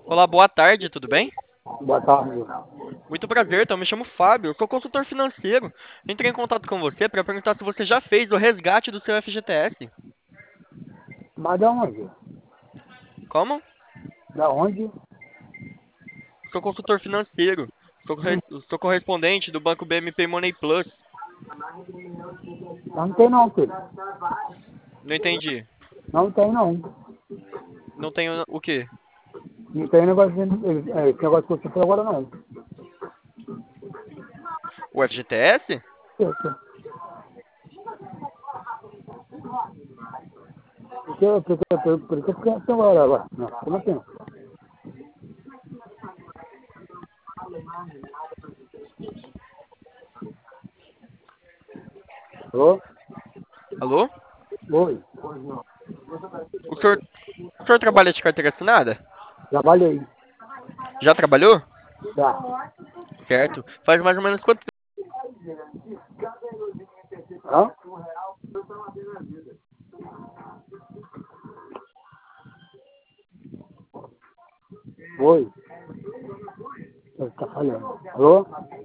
Olá, boa tarde, tudo bem? Boa tarde. Muito prazer, então me chamo Fábio, eu sou consultor financeiro. Entrei em contato com você para perguntar se você já fez o resgate do seu FGTS. Mas da onde? Como? Da onde? Sou consultor financeiro. Sou correspondente do banco BMP Money Plus. Não tem não, filho. Não entendi. Não tem não. Não tenho o quê? Não tem negócio de, esse negócio que você falou agora não. O FGTS? Isso. Por que eu fiquei assim agora? Não, como assim? Alô? Alô? Oi. O senhor trabalha de carteira assinada? Trabalhei. Já trabalhou? Tá. Certo. Faz mais ou menos quanto tempo? Hã? Oi. Você tá falando. Alô?